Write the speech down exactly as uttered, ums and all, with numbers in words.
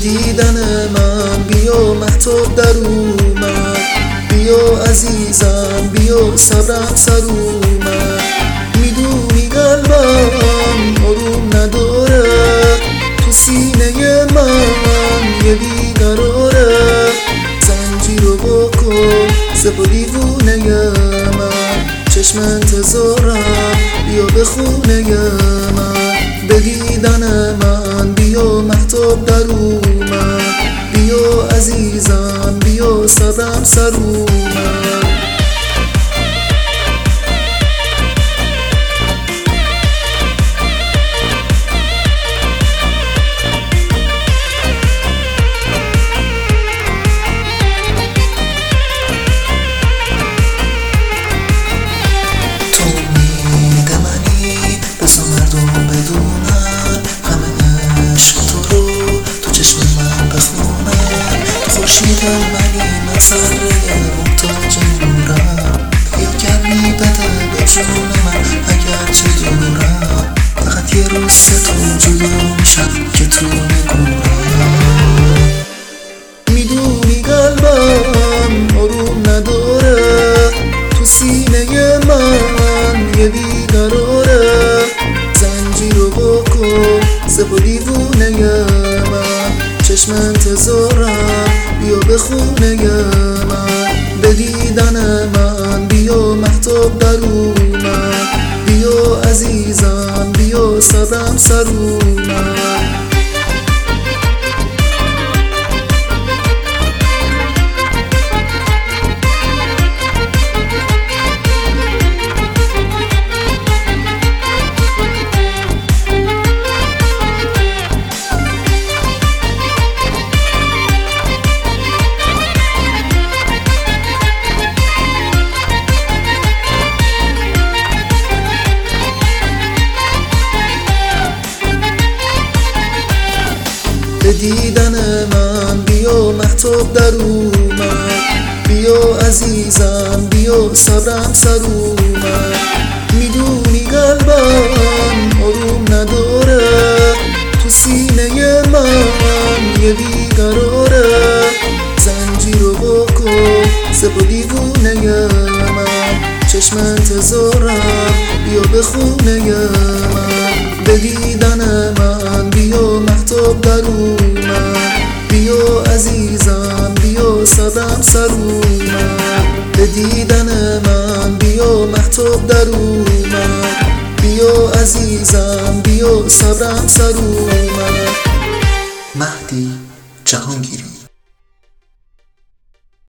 دیدن من بیا مهتاب در اومد، بیا عزیزم بیا صبرم سر اومد. میدونی قلبم آروم نداره، تو سینه من یه بیقراره. زنجیرو بکن سپا دیوونه من، چشم انتظارم بیا به خونه من. به دیدن من بیا مهتاب در اومد، بیا عزیزم بیا صبرم سر اومد. منی مسئله محتاج نورم، یا گرمی بده به جون من اگر چه دورم. فقط یه روز ستون جدا میشم که تو نگورم. میدونی قلبم آروم نداره، تو سینه من یه بیقراره. زنجیرو بکن سپا دیوونه من، چشم انتظارم بیا به خونه من. به دیدن من بیا مهتاب در اومد، بیا عزیزم بیا صبرم سر اومد. به دیدن من بیا مهتاب در اومد، بیا عزیزم بیا صبرم سر اومد. میدونی قلبم آروم نداره، تو سینه من یه بیقراره. زنجیرو بکن سپا دیوونه من، چشم انتظارم بیا به خونه من. به دیدن من بیا مهتاب در اومد، بیا عزیزم بیا صبرم سر اومد. به دیدن من بیا مهتاب در اومد، بیا عزیزم بیا صبرم سر اومد.